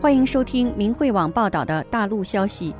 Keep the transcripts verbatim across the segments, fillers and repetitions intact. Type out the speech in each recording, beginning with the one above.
欢迎收听明慧网报道的大陆消息。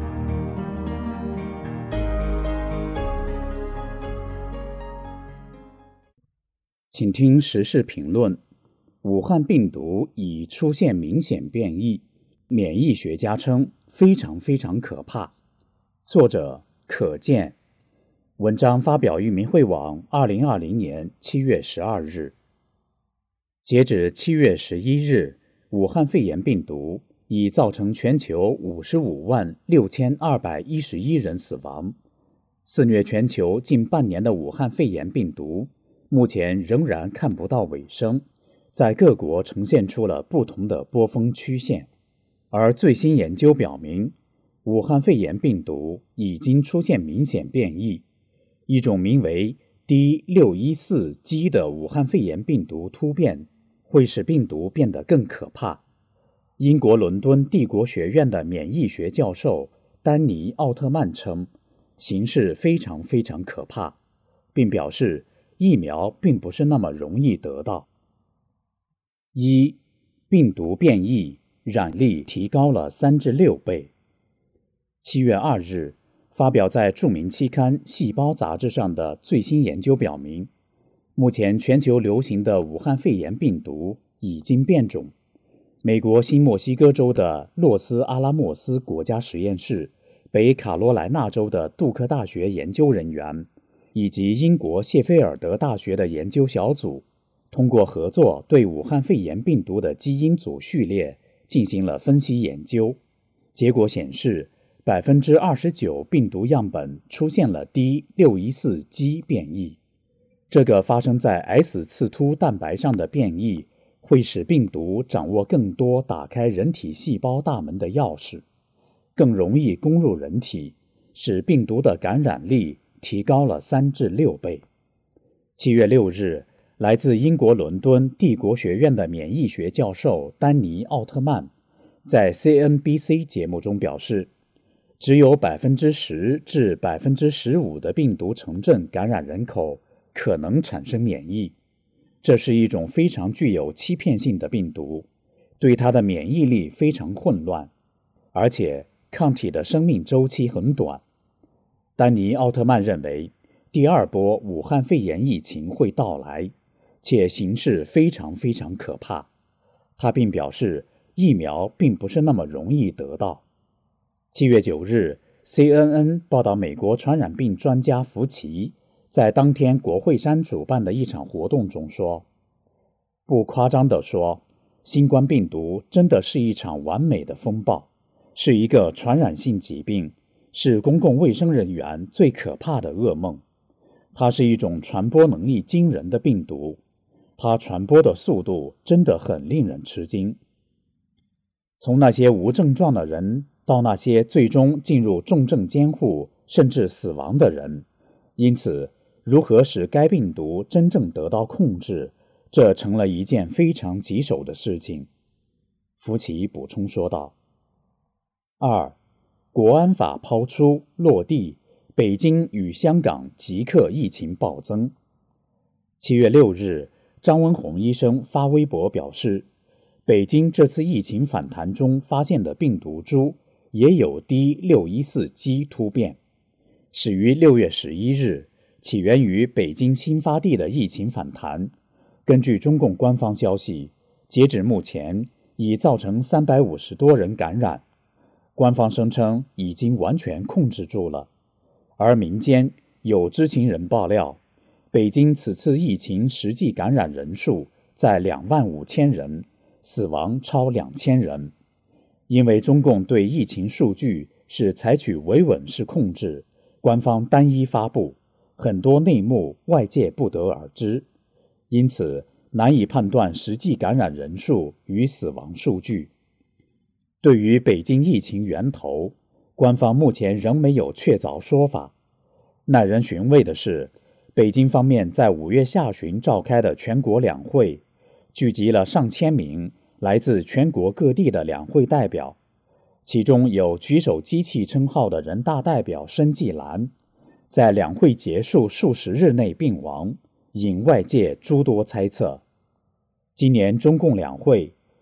请听时事评论：武汉病毒已出现明显变异，免疫学家称非常非常可怕。作者可见。文章发表于明慧网二零二零年七月十二日。截止七月十一日，武汉肺炎病毒已造成全球五十五万六千二百一十一人死亡。肆虐全球近半年的武汉肺炎病毒目前仍然看不到尾声，在各国呈现出了不同的波峰曲线。而最新研究表明，武汉肺炎病毒已经出现明显变异，一种名为 D 六一四 G 的武汉肺炎病毒突变会使病毒变得更可怕。英国伦敦帝国学院的免疫学教授丹尼·奥特曼称，形势非常非常可怕，并表示疫苗并不是那么容易得到。一、病毒变异，染力提高了三至六倍。七月二日，发表在著名期刊《细胞》杂志上的最新研究表明，目前全球流行的武汉肺炎病毒已经变种。美国新墨西哥州的洛斯阿拉莫斯国家实验室、北卡罗来纳州的杜克大学研究人员以及英国谢菲尔德大学的研究小组，通过合作对武汉肺炎病毒的基因组序列进行了分析研究。结果显示，百分之二十九 病毒样本出现了 D 六一四 G 变异。这个发生在 S 刺突蛋白上的变异会使病毒掌握更多打开人体细胞大门的钥匙，更容易攻入人体，使病毒的感染力提高了三至六倍。七月六日，来自英国伦敦帝国学院的免疫学教授丹尼·奥特曼在 C N B C 节目中表示，只有 百分之十 至 百分之十五 的病毒城镇感染人口可能产生免疫。这是一种非常具有欺骗性的病毒，对它的免疫力非常混乱，而且抗体的生命周期很短。丹尼·奥特曼认为，第二波武汉肺炎疫情会到来，且形势非常非常可怕。他并表示，疫苗并不是那么容易得到。七月九日 ，C N N 报道美国传染病专家福奇在当天国会山主办的一场活动中说，不夸张地说，新冠病毒真的是一场完美的风暴，是一个传染性疾病，是公共卫生人员最可怕的噩梦。它是一种传播能力惊人的病毒，它传播的速度真的很令人吃惊。从那些无症状的人到那些最终进入重症监护甚至死亡的人，因此如何使该病毒真正得到控制，这成了一件非常棘手的事情。福奇补充说道。二、国安法抛出落地，北京与香港即刻疫情暴增。七月六日，张文宏医生发微博表示，北京这次疫情反弹中发现的病毒株也有 D 六一四 G 突变，始于六月十一日，起源于北京新发地的疫情反弹。根据中共官方消息，截止目前已造成三百五十多人感染，官方声称已经完全控制住了。而民间有知情人爆料，北京此次疫情实际感染人数在两万五千人，死亡超两千人。因为中共对疫情数据是采取维稳式控制，官方单一发布，很多内幕外界不得而知，因此难以判断实际感染人数与死亡数据。对于北京疫情源头，官方目前仍没有确凿说法。耐人寻味的是，北京方面在五月下旬召开的全国两会，聚集了上千名来自全国各地的两会代表，其中有举手机器称号的人大代表申纪兰，在两会结束数十日内病亡，引外界诸多猜测。今年中共两会，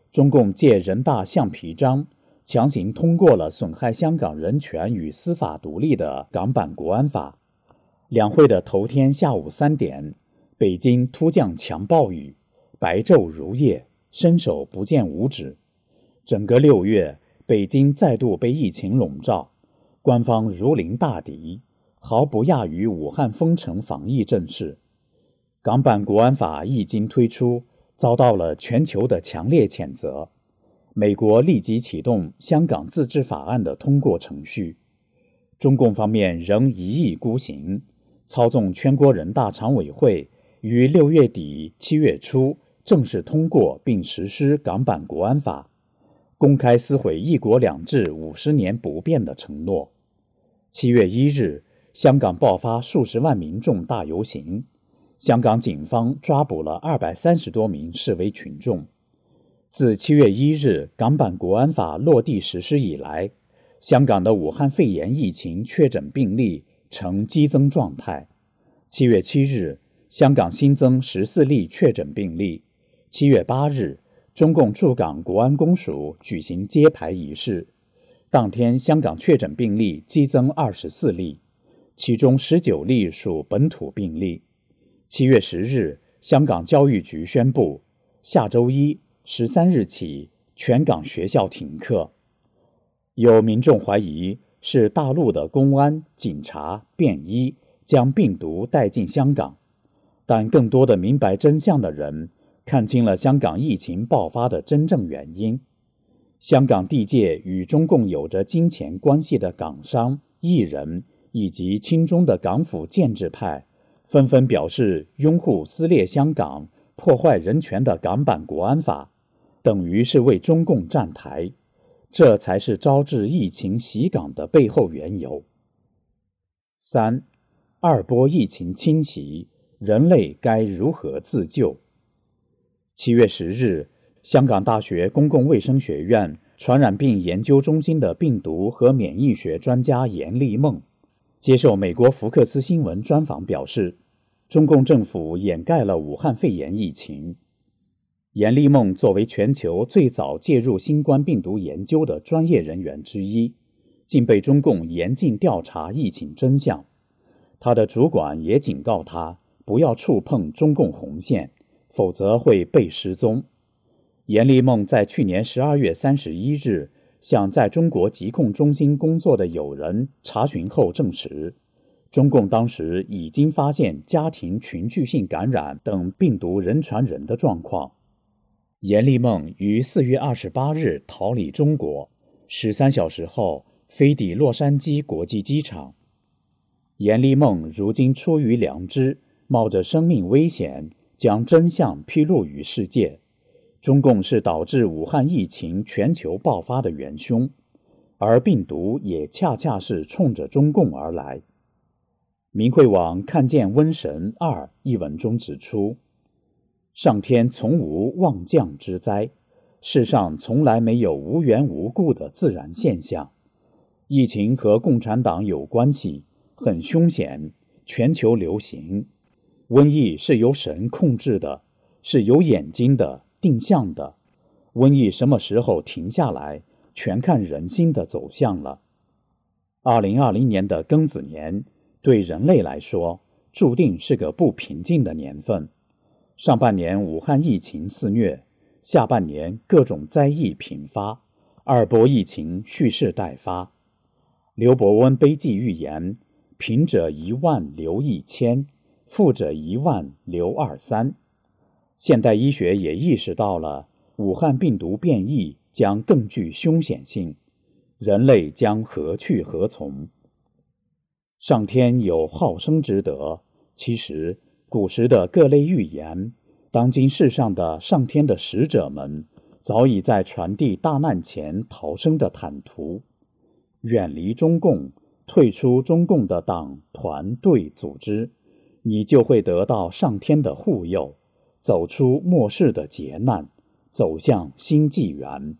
中共借人大橡皮章，强行通过了损害香港人权与司法独立的港版国安法。两会的头天下午三点，北京突降强暴雨，白昼如夜，伸手不见五指。整个六月，北京再度被疫情笼罩，官方如临大敌，毫不亚于武汉封城防疫阵势。港版国安法一经推出，遭到了全球的强烈谴责。美国立即启动香港自治法案的通过程序。中共方面仍一意孤行，操纵全国人大常委会于六月底七月初正式通过并实施港版国安法，公开撕毁一国两制五十年不变的承诺。七月一日，香港爆发数十万民众大游行，香港警方抓捕了二百三十多名示威群众。自七月一日港版国安法落地实施以来，香港的武汉肺炎疫情确诊病例呈激增状态。七月七日，香港新增十四例确诊病例。七月八日，中共驻港国安公署举行揭牌仪式，当天香港确诊病例激增二十四例，其中十九例属本土病例。七月十日，香港教育局宣布，下周一十三日起，全港学校停课。有民众怀疑是大陆的公安、警察、便衣将病毒带进香港，但更多的明白真相的人看清了香港疫情爆发的真正原因。香港地界与中共有着金钱关系的港商、艺人以及亲中的港府建制派纷纷表示拥护撕裂香港、破坏人权的港版国安法，等于是为中共站台，这才是招致疫情袭港的背后缘由。三、二波疫情侵袭，人类该如何自救？七月十日，香港大学公共卫生学院传染病研究中心的病毒和免疫学专家严立梦接受美国福克斯新闻专访表示，中共政府掩盖了武汉肺炎疫情。严立梦作为全球最早介入新冠病毒研究的专业人员之一，竟被中共严禁调查疫情真相。他的主管也警告他不要触碰中共红线，否则会被失踪。严立梦在去年十二月三十一日向在中国疾控中心工作的友人查询后证实，中共当时已经发现家庭群聚性感染等病毒人传人的状况。严立梦于四月二十八日逃离中国，十三小时后飞抵洛杉矶国际机场。严立梦如今出于良知，冒着生命危险将真相披露于世界。中共是导致武汉疫情全球爆发的元凶，而病毒也恰恰是冲着中共而来。明慧网看见瘟神二一文中指出，上天从无妄降之灾，世上从来没有无缘无故的自然现象。疫情和共产党有关系，很凶险，全球流行。瘟疫是由神控制的，是有眼睛的，定向的。瘟疫什么时候停下来，全看人心的走向了。二零二零年的庚子年，对人类来说，注定是个不平静的年份。上半年武汉疫情肆虐，下半年各种灾疫频发，二波疫情蓄势待发。刘伯温悲记预言，贫者一万留一千，富者一万留二三。现代医学也意识到了武汉病毒变异将更具凶险性，人类将何去何从？上天有好生之德，其实古时的各类预言，当今世上的上天的使者们早已在传递大难前逃生的坦途。远离中共，退出中共的党团队组织，你就会得到上天的护佑，走出末世的劫难，走向新纪元。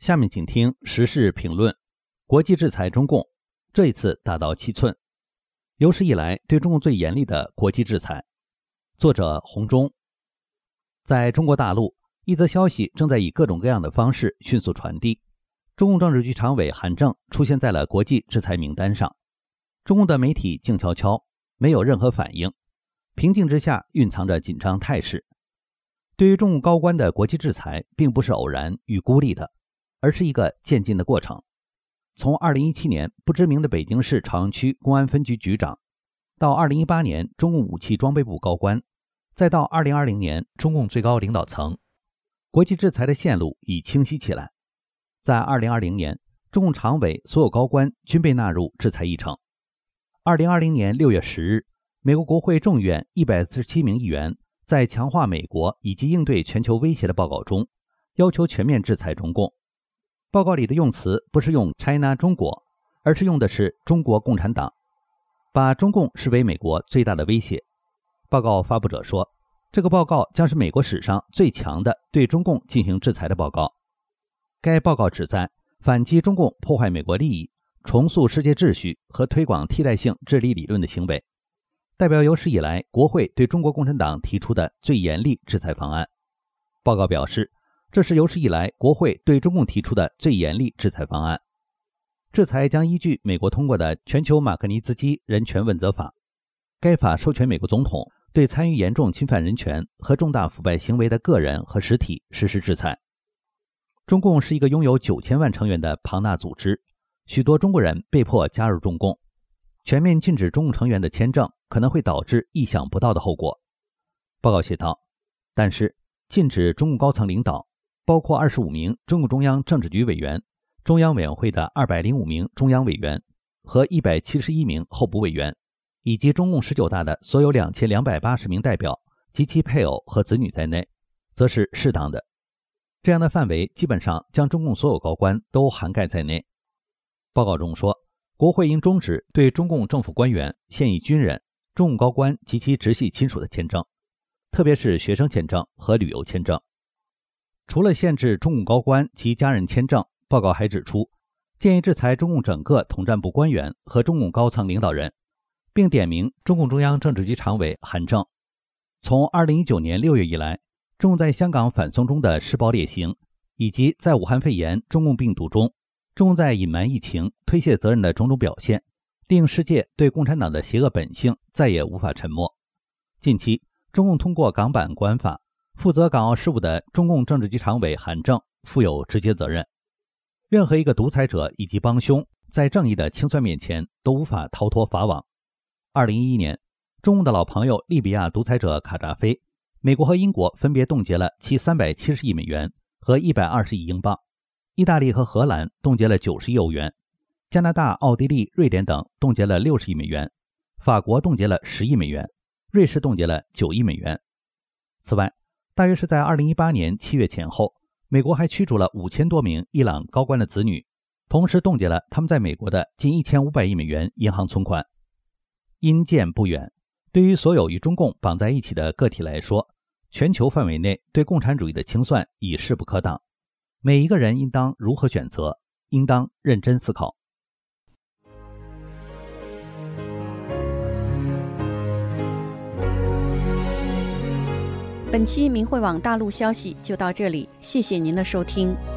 下面请听时事评论：国际制裁中共，这一次大到七寸，有史以来对中共最严厉的国际制裁。作者洪忠。在中国大陆，一则消息正在以各种各样的方式迅速传递。中共政治局常委韩正出现在了国际制裁名单上。中共的媒体静悄悄，没有任何反应，平静之下蕴藏着紧张态势。对于中共高官的国际制裁，并不是偶然与孤立的，而是一个渐进的过程。从二零一七年不知名的北京市朝阳区公安分局局长，到二零一八年中共武器装备部高官，再到二零二零年中共最高领导层，国际制裁的线路已清晰起来。在二零二零年，中共常委所有高官均被纳入制裁议程。二零二零年六月十日，美国国会众议院一百四十七名议员在强化美国以及应对全球威胁的报告中，要求全面制裁中共。报告里的用词不是用 China 中国，而是用的是中国共产党，把中共视为美国最大的威胁。报告发布者说，这个报告将是美国史上最强的对中共进行制裁的报告。该报告旨在反击中共破坏美国利益、重塑世界秩序和推广替代性治理理论的行为，代表有史以来国会对中国共产党提出的最严厉制裁方案。报告表示，这是有史以来国会对中共提出的最严厉制裁方案。制裁将依据美国通过的全球马格尼兹基人权问责法，该法授权美国总统对参与严重侵犯人权和重大腐败行为的个人和实体实施制裁。中共是一个拥有九千万成员的庞大组织，许多中国人被迫加入中共。全面禁止中共成员的签证可能会导致意想不到的后果。报告写道，但是禁止中共高层领导，包括二十五名中共中央政治局委员、中央委员会的二百零五名中央委员和一百七十一名候补委员，以及中共十九大的所有两千两百八十名代表及其配偶和子女在内，则是适当的。这样的范围基本上将中共所有高官都涵盖在内。报告中说，国会应终止对中共政府官员、现役军人、中共高官及其直系亲属的签证，特别是学生签证和旅游签证。除了限制中共高官及家人签证，报告还指出，建议制裁中共整个统战部官员和中共高层领导人，并点名中共中央政治局常委韩正。从二零一九年六月以来，中共在香港反送中的施暴劣行，以及在武汉肺炎中共病毒中，中共在隐瞒疫情、推卸责任的种种表现，令世界对共产党的邪恶本性再也无法沉默。近期，中共通过港版国安法，负责港澳事务的中共政治局常委韩正负有直接责任。任何一个独裁者以及帮凶，在正义的清算面前都无法逃脱法网。二零一一年，中共的老朋友利比亚独裁者卡扎菲，美国和英国分别冻结了其三百七十亿美元和一百二十亿英镑，意大利和荷兰冻结了九十亿欧元，加拿大、奥地利、瑞典等冻结了六十亿美元，法国冻结了十亿美元，瑞士冻结了九亿美元。此外，大约是在二零一八年七月前后，美国还驱逐了五千多名伊朗高官的子女，同时冻结了他们在美国的近一千五百亿美元银行存款。因见不远，对于所有与中共绑在一起的个体来说，全球范围内对共产主义的清算已势不可挡。每一个人应当如何选择，应当认真思考。 本期明慧网大陆消息就到这里，谢谢您的收听。